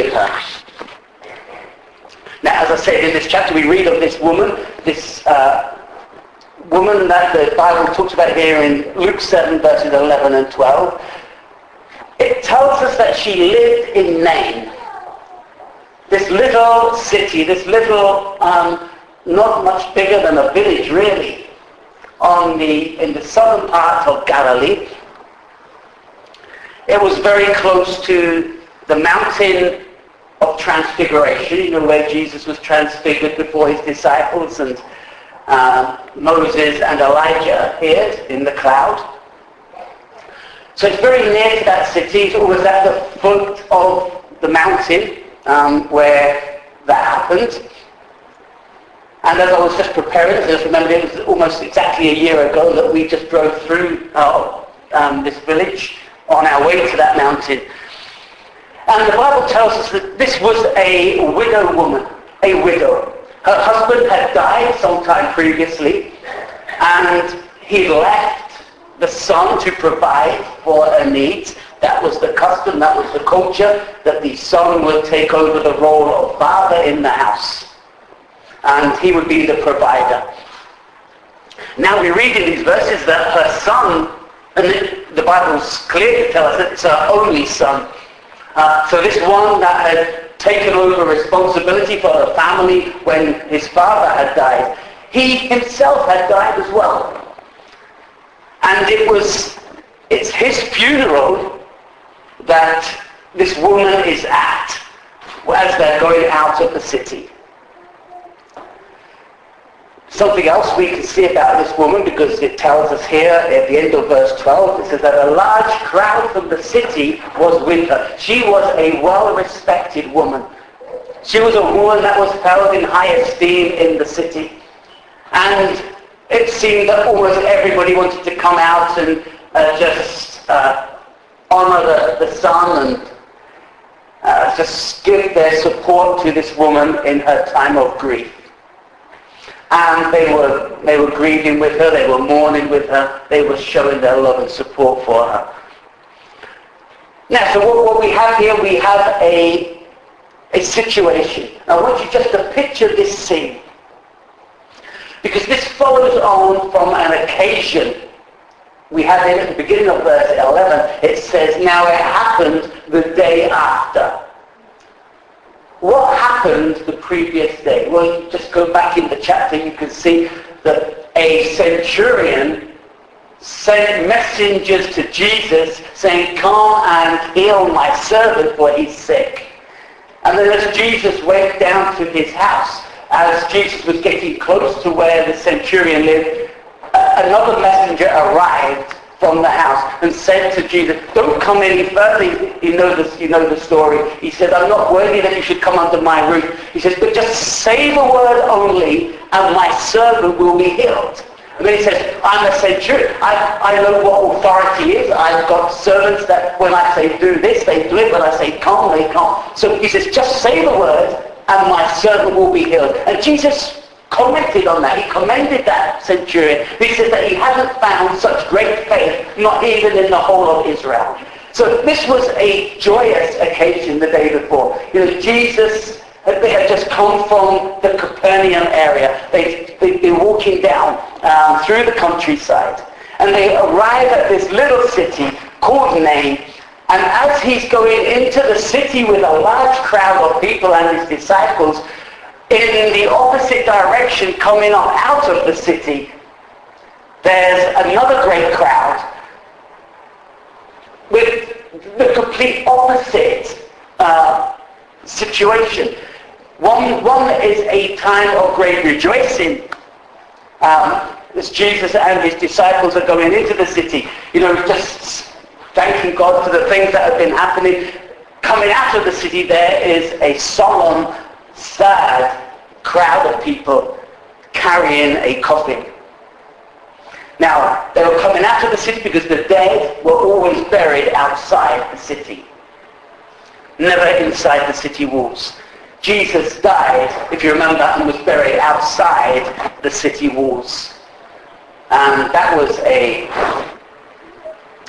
with her. Now, as I said, in this chapter we read of this woman, woman that the Bible talks about here in Luke 7, verses 11 and 12. It tells us that she lived in Nain, this little city, this little, not much bigger than a village really, in the southern part of Galilee. It was very close to the mountain of Transfiguration, where Jesus was transfigured before his disciples, and Moses and Elijah appeared in the cloud. So it's very near to that city. It was at the foot of the mountain where that happened. And as I was just preparing, I just remembered it was almost exactly a year ago that we just drove through this village on our way to that mountain. And the Bible tells us that this was a widow woman, a widow. Her husband had died sometime previously, and he left the son to provide for her needs. That was the custom, that was the culture, that the son would take over the role of father in the house. And he would be the provider. Now we read in these verses that her son, and the Bible's clear to tell us that it's her only son. So this one that had taken over responsibility for her family when his father had died, he himself had died as well. And it's his funeral that this woman is at as they're going out of the city. Something else we can see about this woman, because it tells us here at the end of verse 12, it says that a large crowd from the city was with her. She was a well-respected woman. She was a woman that was held in high esteem in the city. And it seemed that almost everybody wanted to come out and just honor the son and just give their support to this woman in her time of grief. And they were grieving with her, they were mourning with her, they were showing their love and support for her. Now, so what we have here, we have a situation. I want you just to picture this scene, because this follows on from an occasion. We have it at the beginning of verse 11. It says, now it happened the day after. What happened the previous day? Well, you just go back in the chapter, you can see that a centurion sent messengers to Jesus saying, come and heal my servant, for he's sick. And then as Jesus went down to his house, as Jesus was getting close to where the centurion lived, another messenger arrived from the house and said to Jesus, don't come any further. You know the story. He said, I'm not worthy that you should come under my roof. He says, but just say the word only and my servant will be healed. And then he says, I'm a centurion. I know what authority is. I've got servants that when I say do this, they do it. When I say come, they come. So he says, just say the word and my servant will be healed. And Jesus commented on that. He commended that centurion. He says that he hadn't found such great faith, not even in the whole of Israel. So this was a joyous occasion the day before. Jesus, they had just come from the Capernaum area. They'd been walking down through the countryside. And they arrive at this little city called Nain. And as he's going into the city with a large crowd of people and his disciples, in the opposite direction, coming on out of the city, there's another great crowd with the complete opposite situation. One is a time of great rejoicing. As Jesus and his disciples are going into the city, just thanking God for the things that have been happening. Coming out of the city, there is a solemn, sad crowd of people carrying a coffin. Now, they were coming out of the city because the dead were always buried outside the city, never inside the city walls. Jesus died, if you remember, and was buried outside the city walls. And that was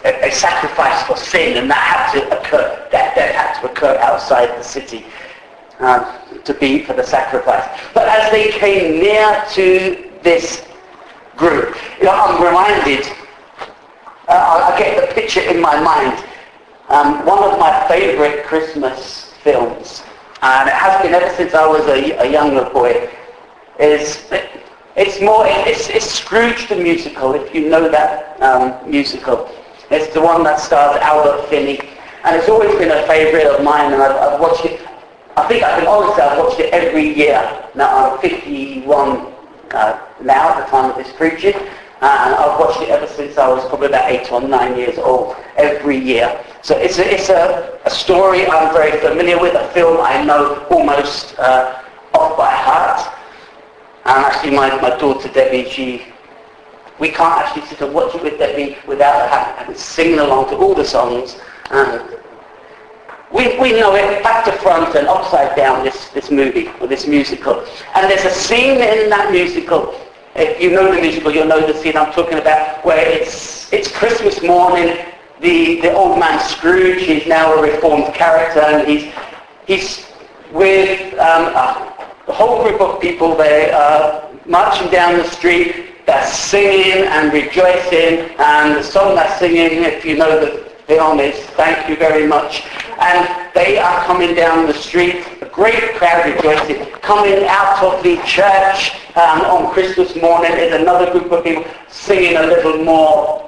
a sacrifice for sin, and that had to occur. That had to occur outside the city to be for the sacrifice. But as they came near to this group, I'm reminded. I get the picture in my mind. One of my favourite Christmas films, and it has been ever since I was a younger boy, is it's Scrooge the musical, if you know that musical. It's the one that stars Albert Finney, and it's always been a favourite of mine, and I've watched it. I think I can honestly say I've watched it every year. Now I'm 51 now at the time of this preaching, and I've watched it ever since I was probably about 8 or 9 years old, every year. So it's a story I'm very familiar with, a film I know almost off by heart. And actually my daughter Debbie, we can't actually sit and watch it with Debbie without her having singing along to all the songs. And we know it back to front and upside down, this movie, or this musical. And there's a scene in that musical, if you know the musical, you'll know the scene I'm talking about, where it's Christmas morning. The old man Scrooge, he's now a reformed character, and he's with a whole group of people. They are marching down the street, they're singing and rejoicing, and the song they're singing, if you know the film, is Thank You Very Much. And they are coming down the street, a great crowd rejoicing. Coming out of the church on Christmas morning is another group of people singing a little more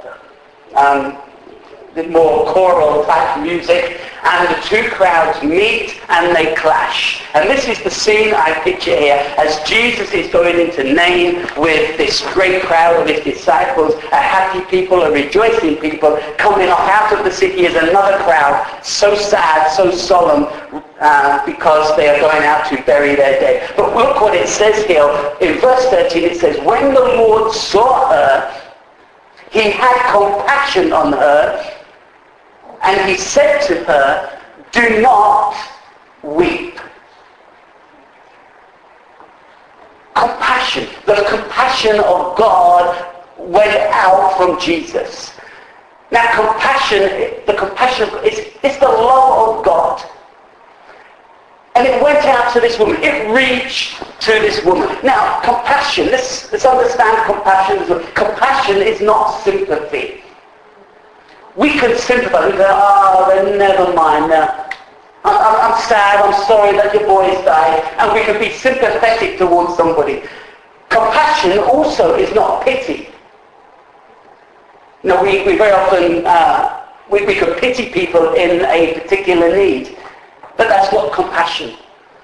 choral type music, and the two crowds meet and they clash. And this is the scene I picture here as Jesus is going into Nain with this great crowd of his disciples, a happy people, a rejoicing people. Coming off out of the city is another crowd, so sad, so solemn, because they are going out to bury their dead. But look what it says here. In verse 13 it says, when the Lord saw her, he had compassion on her, and he said to her, do not weep. Compassion. The compassion of God went out from Jesus. Now the compassion is the love of God. And it went out to this woman. It reached to this woman. Now, compassion, let's understand compassion. Compassion is not sympathy. We can sympathize. We go, then never mind. I'm sad. I'm sorry that your boys died. And we can be sympathetic towards somebody. Compassion also is not pity. No, we very often, we can pity people in a particular need. But that's not compassion.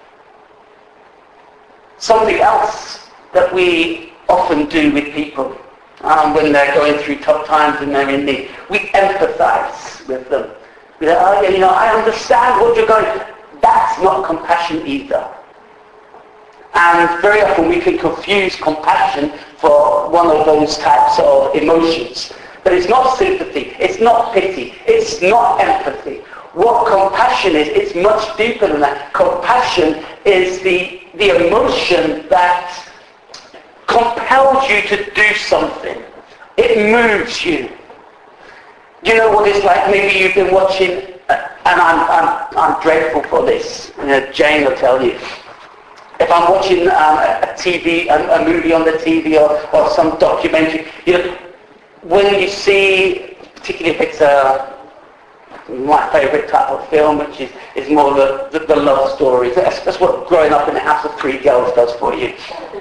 Something else that we often do with people when they're going through tough times and they're in need, we empathize with them. We say, I understand what you're going through. That's not compassion either. And very often we can confuse compassion for one of those types of emotions. But it's not sympathy, it's not pity, it's not empathy. What compassion is, it's much deeper than that. Compassion is the emotion that compels you to do something. It moves you. You know what it's like? Maybe you've been watching, and I'm dreadful for this. Jane will tell you. If I'm watching a movie on the TV or some documentary, when you see, particularly if it's my favourite type of film, which is more the love stories. That's what growing up in a house of 3 girls does for you.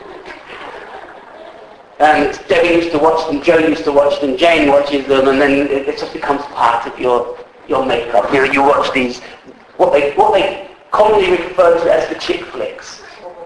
And Debbie used to watch them, Joe used to watch them, Jane watches them, and then it just becomes part of your makeup. You watch these, what they commonly refer to as the chick flicks.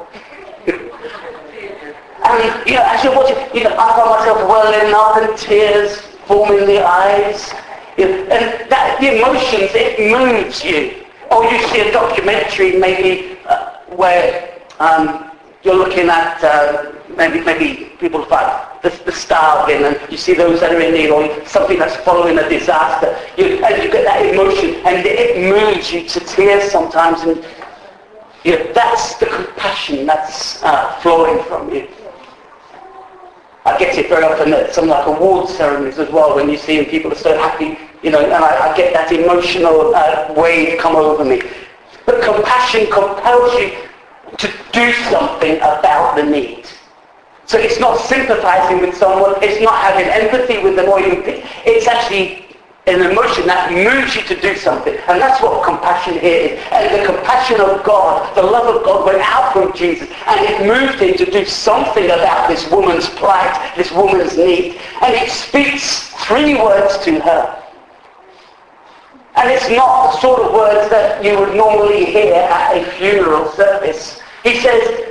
And as you're watching, I find myself welling up and tears forming the eyes. And that, the emotions, it moves you. Or you see a documentary maybe where you're looking at maybe people fight the starving, and you see those that are in need, or something that's following a disaster. And you get that emotion, and it moves you to tears sometimes. And that's the compassion that's flowing from you. I get it very often at some like award ceremonies as well, when you see people are so happy and I get that emotional wave come over me. But compassion compels you to do something about the need. So it's not sympathizing with someone, it's not having empathy with them, it's actually an emotion that moves you to do something. And that's what compassion here is. And the compassion of God, the love of God went out from Jesus, and it moved him to do something about this woman's plight, this woman's need. And it speaks 3 words to her. And it's not the sort of words that you would normally hear at a funeral service. He says,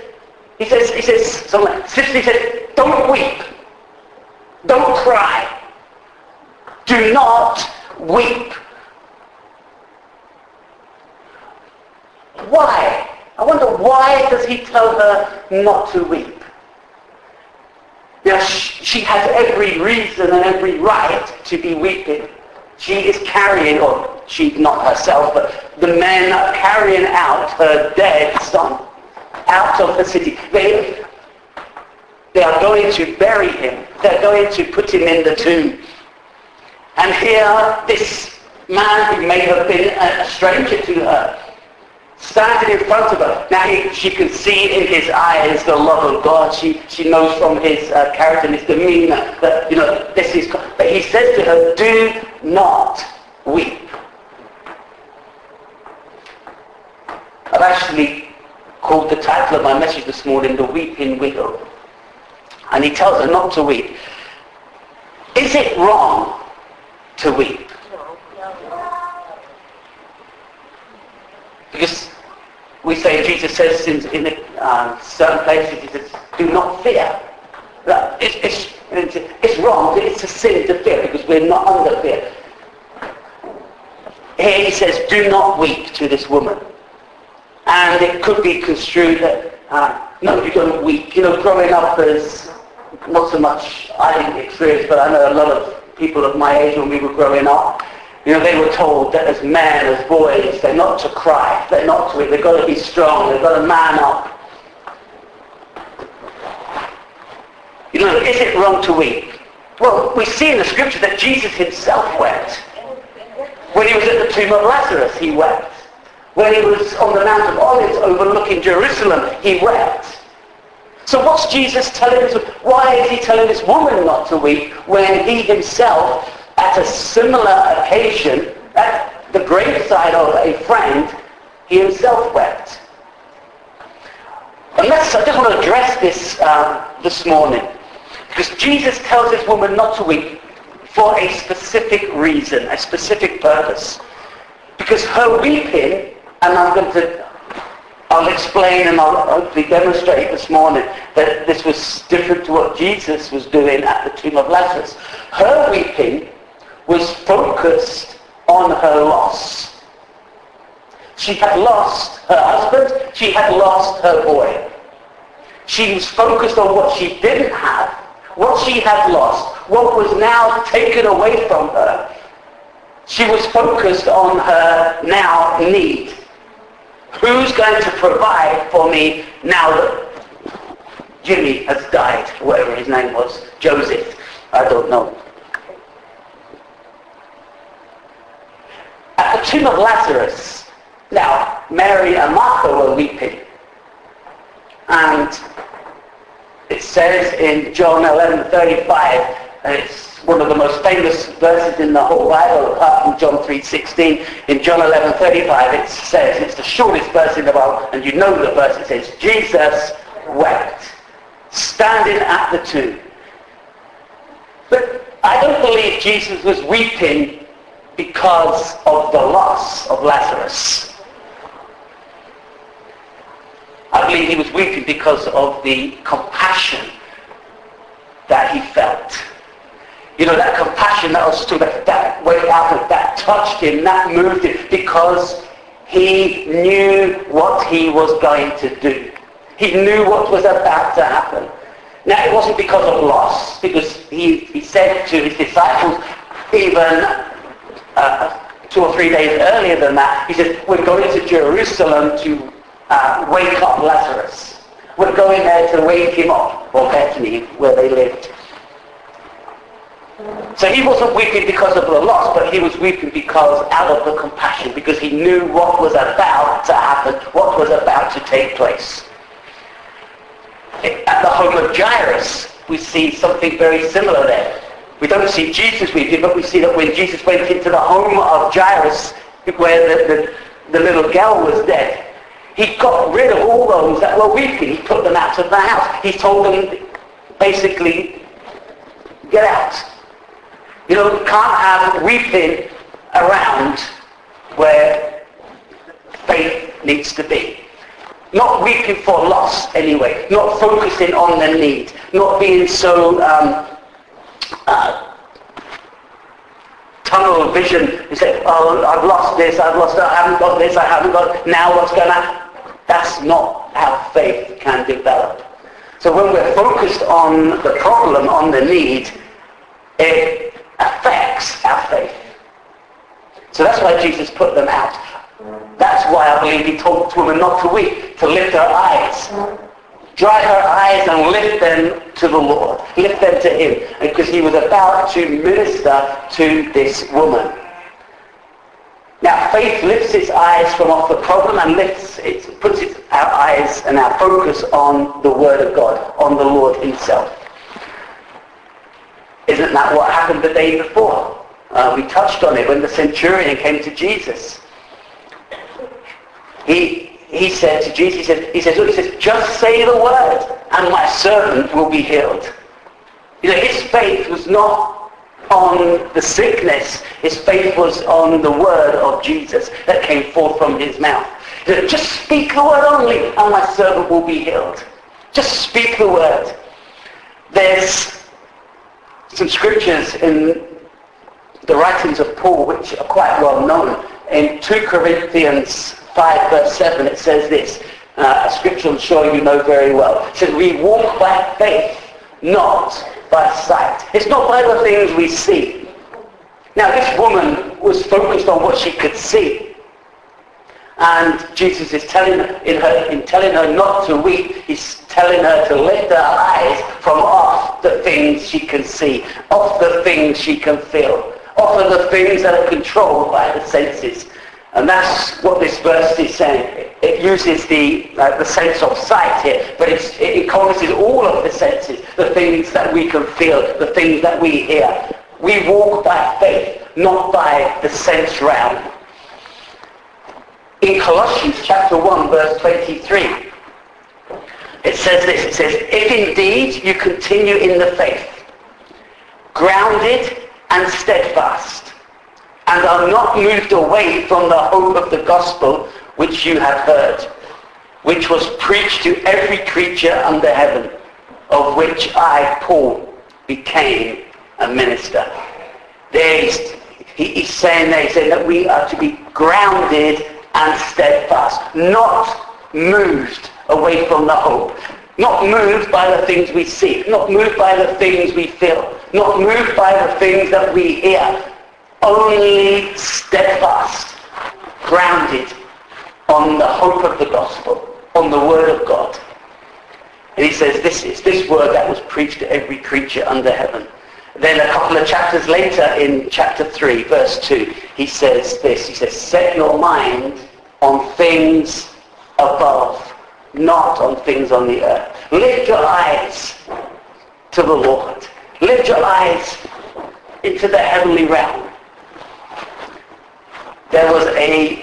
don't weep. Don't cry. Do not weep. Why? I wonder, why does he tell her not to weep? Now, she has every reason and every right to be weeping. She is carrying, or she not herself, but the men are carrying out her dead son out of the city. They are going to bury him. They're going to put him in the tomb. And here, this man who may have been a stranger to her, standing in front of her. Now she can see in his eyes the love of God. She knows from his character and his demeanor that, this is God. But he says to her, do not weep. I've actually called the title of my message this morning, The Weeping Widow. And he tells her not to weep. Is it wrong to weep? Because we say, Jesus says in certain places, he says, do not fear. It's wrong, it's a sin to fear because we're not under fear. Here he says, do not weep to this woman. And it could be construed that, no, you don't weep. Growing up as, not so much I didn't experience, but I know a lot of people of my age when we were growing up, they were told that as men, as boys, they're not to cry, they're not to weep, they've got to be strong, they've got to man up. Is it wrong to weep? Well, we see in the scripture that Jesus himself wept. When he was at the tomb of Lazarus, he wept. When he was on the Mount of Olives overlooking Jerusalem, he wept. So what's Jesus telling us? Why is he telling this woman not to weep when he himself, at a similar occasion, at the graveside of a friend, he himself wept? And I just want to address this this morning. Because Jesus tells this woman not to weep for a specific reason, a specific purpose. Because her weeping, and I'll explain and I'll hopefully demonstrate this morning that this was different to what Jesus was doing at the tomb of Lazarus. Her weeping was focused on her loss. She had lost her husband, she had lost her boy. She was focused on what she didn't have, what she had lost, what was now taken away from her. She was focused on her now need. Who's going to provide for me now that Jimmy has died, whatever his name was, Joseph, I don't know. At the tomb of Lazarus, now Mary and Martha were weeping. And it says in John 11:35, and it's one of the most famous verses in the whole Bible, apart from John 3:16. In John 11:35, it says, it's the shortest verse in the Bible, and you know the verse, it says, Jesus wept, standing at the tomb. But I don't believe Jesus was weeping because of the loss of Lazarus. I believe he was weeping because of the compassion that he felt. That compassion that I was talking about, that went out, that touched him, that moved him, because he knew what he was going to do. He knew what was about to happen. Now, it wasn't because of loss, because he said to his disciples, even 2 or 3 days earlier than that, he said, we're going to Jerusalem to wake up Lazarus. We're going there to wake him up, or Bethany, where they lived. So he wasn't weeping because of the loss, but he was weeping because out of the compassion, because he knew what was about to happen, what was about to take place. At the home of Jairus, we see something very similar there. We don't see Jesus weeping, but we see that when Jesus went into the home of Jairus, where the little girl was dead, he got rid of all those that were weeping. He put them out of the house. He told them, basically, get out. You know, you can't have weeping around where faith needs to be. Not weeping for loss anyway. Not focusing on the need. Not being so tunnel vision. You say, oh, I've lost this, I've lost that, I haven't got this, I haven't got it. Now what's going to happen? That's not how faith can develop. So when we're focused on the problem, on the need, it affects our faith. So that's why Jesus put them out. That's why I believe he told the woman not to weep, to lift her eyes. Dry her eyes and lift them to the Lord. Lift them to him. Because he was about to minister to this woman. Now faith lifts its eyes from off the problem and puts our eyes and our focus on the Word of God, on the Lord himself. Isn't that what happened the day before? We touched on it when the centurion came to Jesus. He said to Jesus, he says, just say the word and my servant will be healed. You know, his faith was not on the sickness. His faith was on the word of Jesus that came forth from his mouth. He said, just speak the word only and my servant will be healed. Just speak the word. There's some scriptures in the writings of Paul which are quite well known. In 2 Corinthians 5 verse 7 it says this, a scripture I'm sure you know very well. It says, we walk by faith, not by sight. It's not by the things we see. Now this woman was focused on what she could see. And Jesus is telling her not to weep, he's telling her to lift her eyes from off the things she can see, off the things she can feel, off of the things that are controlled by the senses. And that's what this verse is saying. It uses the sense of sight here, but it encompasses all of the senses, the things that we can feel, the things that we hear. We walk by faith, not by the sense realm. In Colossians chapter 1 verse 23, it says this, it says, if indeed you continue in the faith, grounded and steadfast, and are not moved away from the hope of the gospel which you have heard, which was preached to every creature under heaven, of which I, Paul, became a minister. He's saying that we are to be grounded and steadfast, not moved away from the hope, not moved by the things we see, not moved by the things we feel, not moved by the things that we hear, only steadfast, grounded on the hope of the gospel, on the word of God. And he says this is this word that was preached to every creature under heaven. Then a couple of chapters later, in chapter 3, verse 2, he says this. He says, set your mind on things above, not on things on the earth. Lift your eyes to the Lord. Lift your eyes into the heavenly realm. There was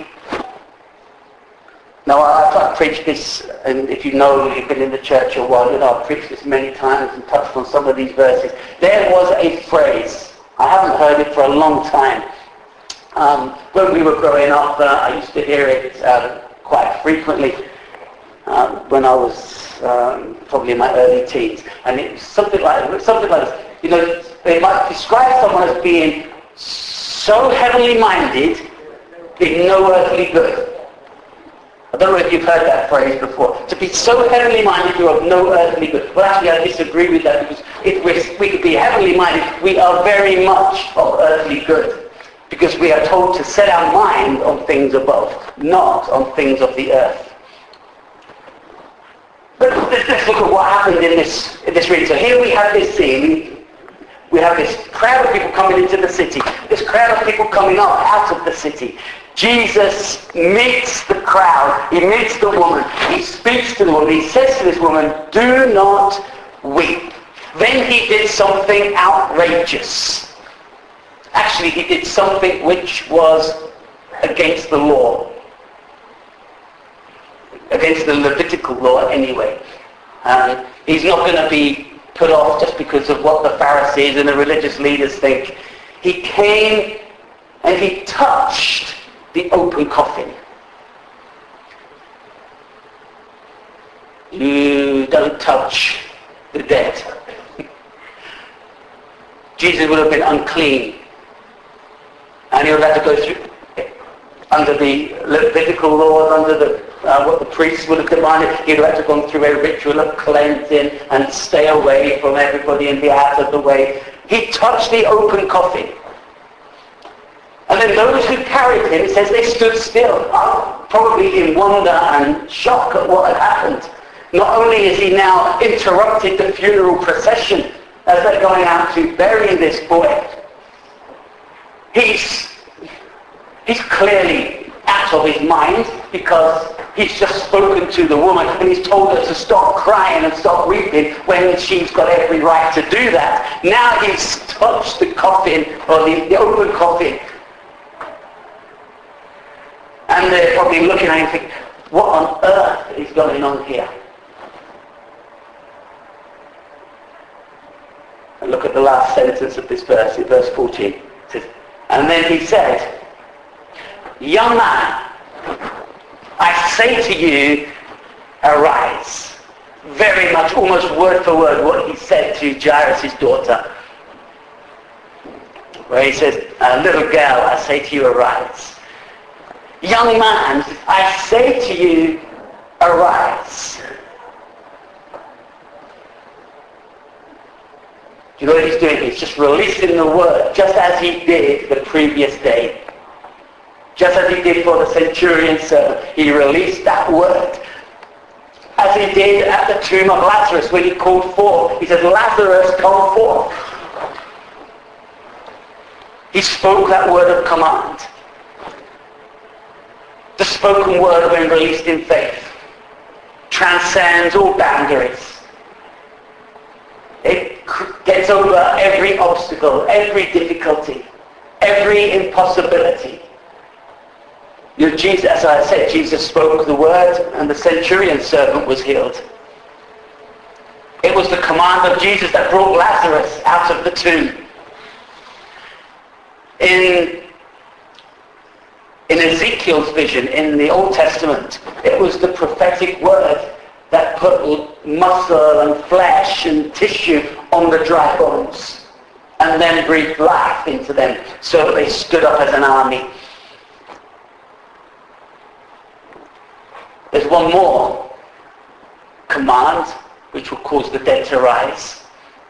now I've preached this, and if you know, you've been in the church a while, you know I've preached this many times and touched on some of these verses. There was a phrase, I haven't heard it for a long time. When we were growing up, I used to hear it quite frequently when I was probably in my early teens. And it was something like this. You know, they might describe someone as being so heavenly minded in no earthly good. I don't know if you've heard that phrase before. To be so heavenly minded, you're of no earthly good. Well, actually, I disagree with that, because if we could be heavenly minded, we are very much of earthly good. Because we are told to set our mind on things above, not on things of the earth. But let's look at what happened in this reading. So here we have this scene. We have this crowd of people coming into the city, this crowd of people coming up out of the city. Jesus meets the crowd, he meets the woman, he speaks to the woman, he says to this woman, do not weep. Then he did something outrageous. Actually, he did something which was against the law. Against the Levitical law anyway. He's not going to be put off just because of what the Pharisees and the religious leaders think. He came and he touched the open coffin. You don't touch the dead. Jesus would have been unclean. And he would have had to go through, under the Levitical laws, under the what the priests would have demanded, he would have had to go through a ritual of cleansing and stay away from everybody and be out of the way. He touched the open coffin. And then those who carried him, it says they stood still, probably in wonder and shock at what had happened. Not only is he now interrupted the funeral procession as they're going out to bury this boy, he's clearly out of his mind because he's just spoken to the woman and he's told her to stop crying and stop weeping when she's got every right to do that. Now he's touched the coffin, or the open coffin. And they're probably looking at him thinking, what on earth is going on here? And look at the last sentence of this verse, in verse 14. It says, and then he said, young man, I say to you, arise. Very much, almost word for word, what he said to Jairus' daughter. Where he says, little girl, I say to you, arise. Young man, I say to you, arise. Do you know what he's doing? He's just releasing the word, just as he did the previous day. Just as he did for the centurion servant, he released that word. As he did at the tomb of Lazarus when he called forth. He said, Lazarus, come forth. He spoke that word of command. The spoken word, when released in faith, transcends all boundaries. It gets over every obstacle, every difficulty, every impossibility. You know, Jesus, as I said, Jesus spoke the word and the centurion servant was healed. It was the command of Jesus that brought Lazarus out of the tomb. In Ezekiel's vision in the Old Testament, it was the prophetic word that put muscle and flesh and tissue on the dry bones and then breathed life into them so that they stood up as an army. There's one more command which will cause the dead to rise.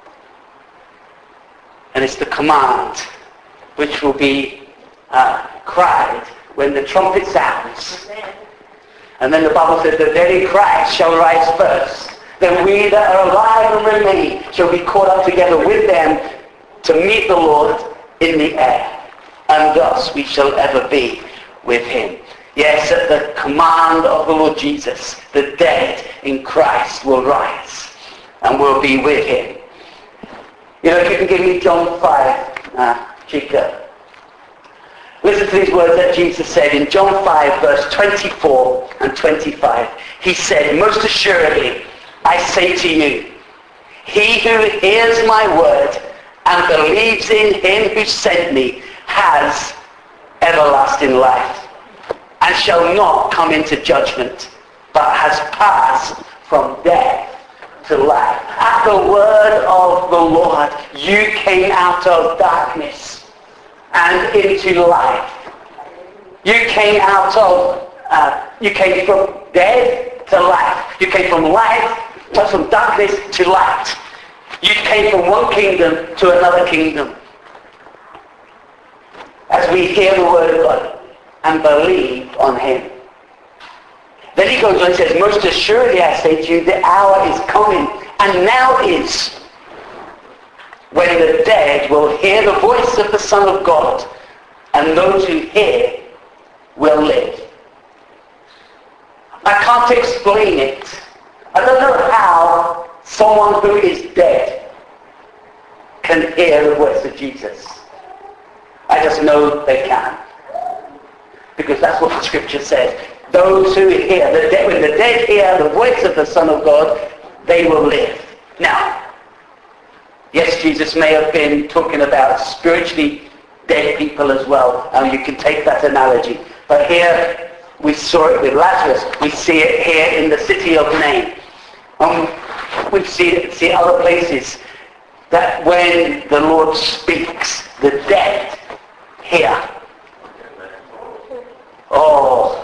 And it's the command which will be cried when the trumpet sounds. And then the Bible says, the dead in Christ shall rise first. Then we that are alive and remain shall be caught up together with them to meet the Lord in the air. And thus we shall ever be with him. Yes, at the command of the Lord Jesus, the dead in Christ will rise and will be with him. You know, if you can give me John 5, Chica. Listen to these words that Jesus said in John 5, verse 24 and 25. He said, most assuredly, I say to you, he who hears my word and believes in him who sent me has everlasting life and shall not come into judgment, but has passed from death to life. At the word of the Lord, you came out of darkness and into life. You came out of, you came from death to life. You came from life, from darkness to light. You came from one kingdom to another kingdom. As we hear the word of God and believe on him. Then he goes on and says, most assuredly I say to you, the hour is coming, and now is, when the dead will hear the voice of the Son of God, and those who hear will live. I can't explain it. I don't know how someone who is dead can hear the voice of Jesus. I just know they can. Because that's what the scripture says. Those who hear, when the dead hear the voice of the Son of God, they will live. Now, yes, Jesus may have been talking about spiritually dead people as well. You can take that analogy. But here, we saw it with Lazarus. We see it here in the city of Nain. We see it other places, that when the Lord speaks, the dead hear. Oh.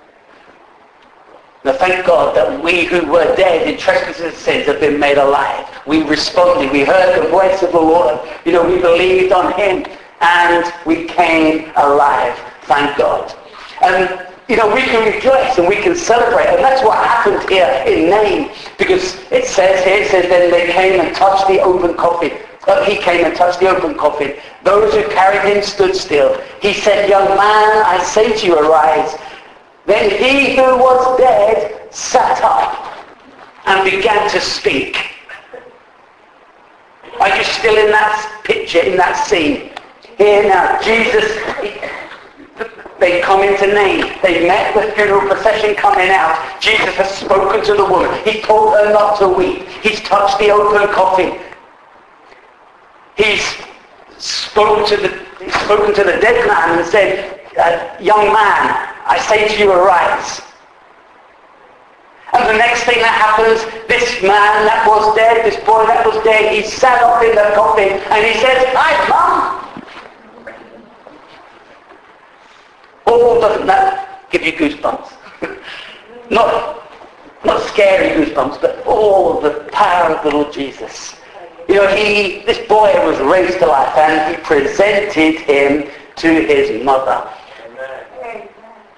Now thank God that we who were dead in trespasses and sins have been made alive. We responded. We heard the voice of the Lord. We believed on him and we came alive. Thank God. And, we can rejoice and we can celebrate. And that's what happened here in Nain. Because it says then they came and touched the open coffin. He came and touched the open coffin. Those who carried him stood still. He said, "Young man, I say to you, arise." Then he who was dead sat up and began to speak. Are you still in that picture, in that scene? Here now, Jesus, they come into Nain. They met the funeral procession coming out. Jesus has spoken to the woman. He told her not to weep. He's touched the open coffin. He's spoken to the dead man and said, "Young man, I say to you, arise." And the next thing that happens, this man that was dead, this boy that was dead, he sat up in the coffin and he says, "Hi, Mum." All doesn't that give you goosebumps? not scary goosebumps, but all the power of the Lord Jesus. This boy was raised to life and he presented him to his mother. Amen.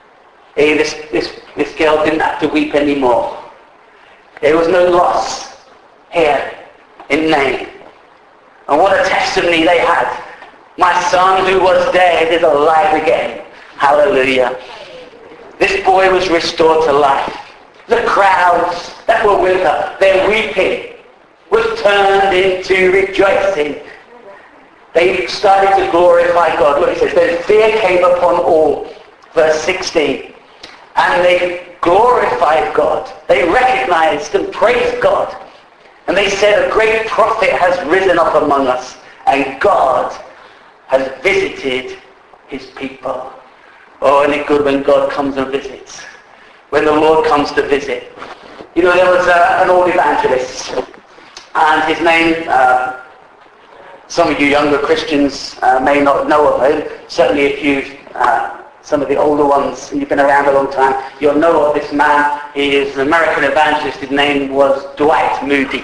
This girl didn't have to weep anymore. There was no loss here in Nain. And what a testimony they had. My son who was dead is alive again. Hallelujah. This boy was restored to life. The crowds that were with her, their weeping was turned into rejoicing. They started to glorify God. Look, it says, then fear came upon all. Verse 16. And they glorified God. They recognized and praised God. And they said, a great prophet has risen up among us. And God has visited his people. Oh, isn't it good when God comes and visits? When the Lord comes to visit. There was an old evangelist. And his name, some of you younger Christians may not know of him. Certainly if you, some of the older ones, you've been around a long time, you'll know of this man. He is an American evangelist. His name was Dwight Moody.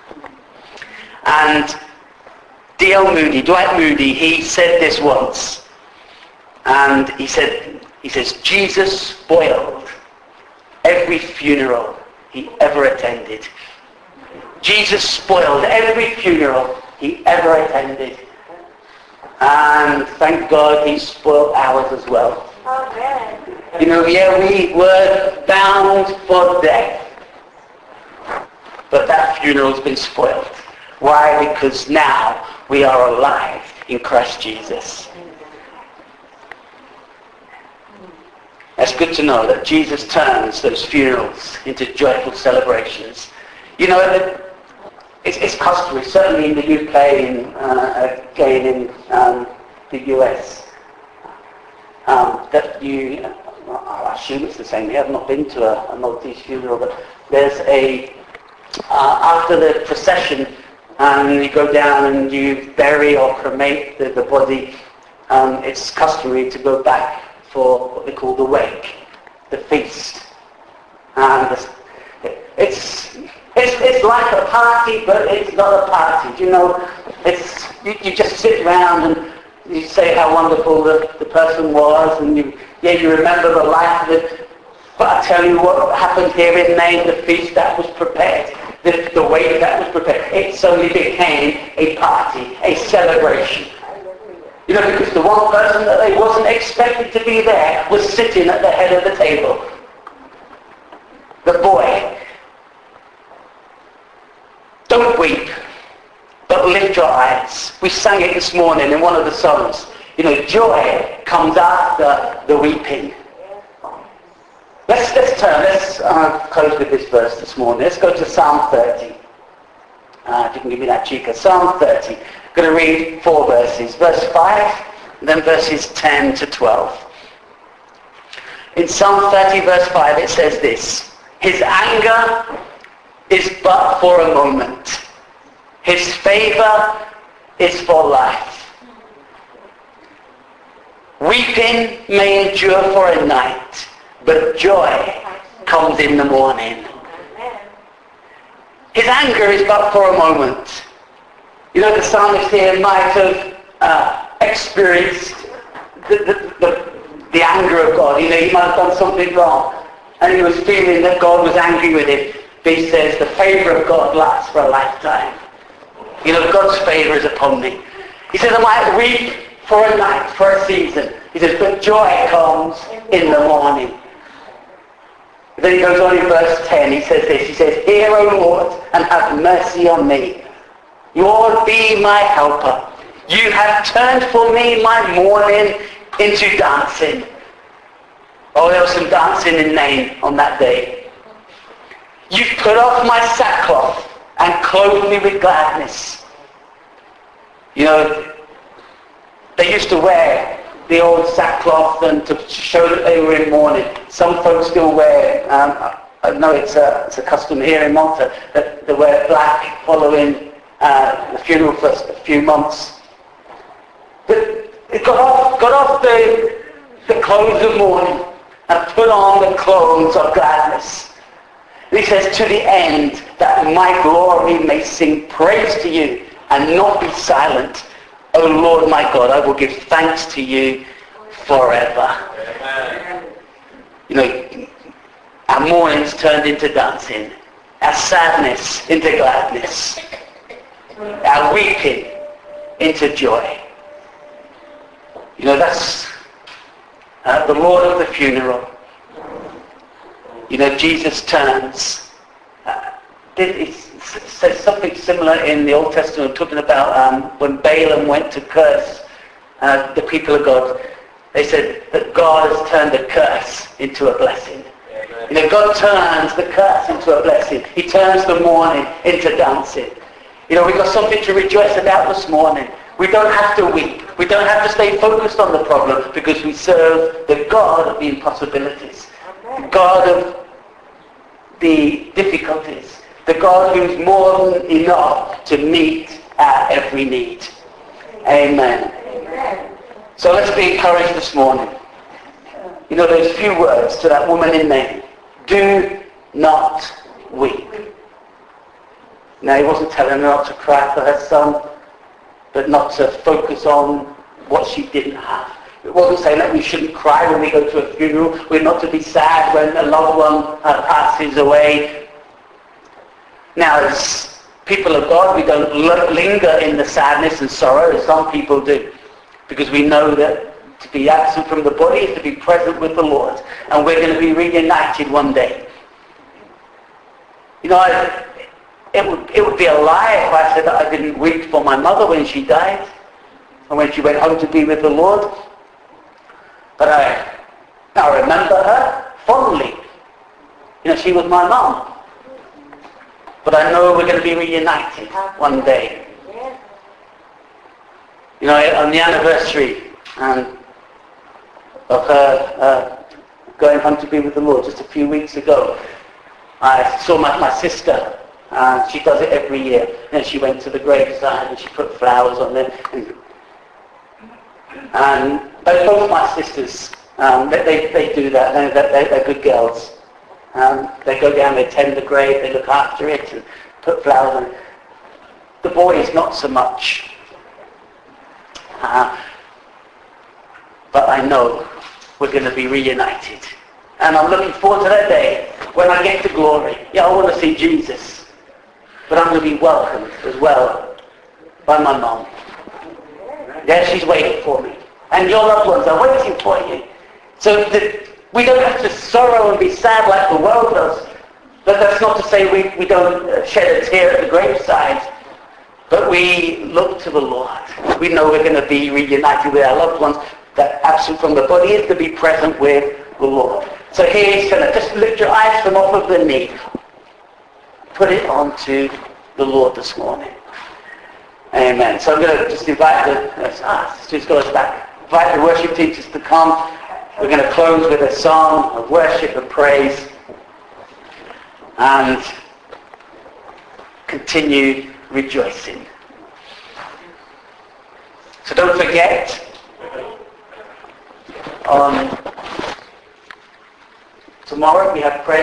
And Dwight Moody, he said this once. And he says, Jesus spoiled every funeral he ever attended. Jesus spoiled every funeral he ever attended. And thank God he spoiled ours as well. Amen. We were bound for death. But that funeral's been spoiled. Why? Because now we are alive in Christ Jesus. It's good to know that Jesus turns those funerals into joyful celebrations. It's customary, certainly in the UK and again in the US, that I assume it's the same here. I've not been to a Maltese funeral, but there's after the procession, you go down and you bury or cremate the body. It's customary to go back for what they call the wake, the feast. And it's like a party, but it's not a party. You just sit around and you say how wonderful the person was, and you remember the life of it. But I tell you what happened here in Nain, the feast that was prepared. the way that was prepared. It suddenly became a party, a celebration. You know, because the one person that they wasn't expected to be there was sitting at the head of the table. The boy. Don't weep, but lift your eyes. We sang it this morning in one of the songs. You know, joy comes after the weeping. Let's turn. Let's close with this verse this morning. Let's go to Psalm 30. If you can give me that, Chica. Psalm 30. I'm going to read 4 verses. Verse 5, and then verses 10 to 12. In Psalm 30, verse 5, it says this. His anger is but for a moment. His favor is for life. Weeping may endure for a night, but joy comes in the morning. His anger is but for a moment. You know, the psalmist here might have experienced the anger of God. You know, he might have done something wrong, and he was feeling that God was angry with him. But he says, the favor of God lasts for a lifetime. You know, God's favor is upon me. He says, I might weep for a night, for a season. He says, but joy comes in the morning. Then he goes on in verse 10, he says this, he says, hear, O Lord, and have mercy on me. Lord, be my helper. You have turned for me my mourning into dancing. Oh, there was some dancing in Nain on that day. You've put off my sackcloth and clothed me with gladness. You know, they used to wear the old sackcloth and to show that they were in mourning. Some folks still wear, I know it's a custom here in Malta, that they wear black following the funeral for a few months. But it got off the clothes of mourning and put on the clothes of gladness. And he says, to the end that my glory may sing praise to you and not be silent. O Lord my God, I will give thanks to you forever. Amen. You know, our mourning's turned into dancing. Our sadness into gladness. Our weeping into joy. You know, that's the Lord of the funeral. You know, Jesus turns. It says something similar in the Old Testament, talking about when Balaam went to curse the people of God. They said that God has turned a curse into a blessing. Amen. You know, God turns the curse into a blessing. He turns the mourning into dancing. You know, we've got something to rejoice about this morning. We don't have to weep. We don't have to stay focused on the problem because we serve the God of the impossibilities. The God of the difficulties. The God who's more than enough to meet our every need. Amen. Amen. So let's be encouraged this morning. You know, there's few words to that woman in Nain. Do not weep. Now, he wasn't telling her not to cry for her son, but not to focus on what she didn't have. It wasn't saying that we shouldn't cry when we go to a funeral. We're not to be sad when a loved one passes away. Now, as people of God, we don't linger in the sadness and sorrow as some people do, because we know that to be absent from the body is to be present with the Lord, and we're going to be reunited one day. You know, it would be a lie if I said that I didn't weep for my mother when she died, and when she went home to be with the Lord. But I remember her fondly. You know, she was my mom. But I know we're going to be reunited one day. You know, on the anniversary of her going home to be with the Lord just a few weeks ago, I saw my sister. She does it every year. And she went to the graveside and she put flowers on there. And both my sisters, they do that. They're good girls. They go down, they tend the grave, they look after it and put flowers on it. The boys, not so much. But I know we're going to be reunited. And I'm looking forward to that day when I get to glory. Yeah, I want to see Jesus. but I'm going to be welcomed as well by my mom. Yeah, she's waiting for me. And your loved ones are waiting for you. So that we don't have to sorrow and be sad like the world does. But that's not to say we don't shed a tear at the graveside. But we look to the Lord. We know we're going to be reunited with our loved ones. That absent from the body is to be present with the Lord. So here he's going to just lift your eyes from off of the knee. Put it onto the Lord this morning. Amen. So I'm going to just invite Stu's got us back. Invite the worship teachers to come. We're going to close with a song of worship and praise. And continue rejoicing. So don't forget, on tomorrow we have prayer.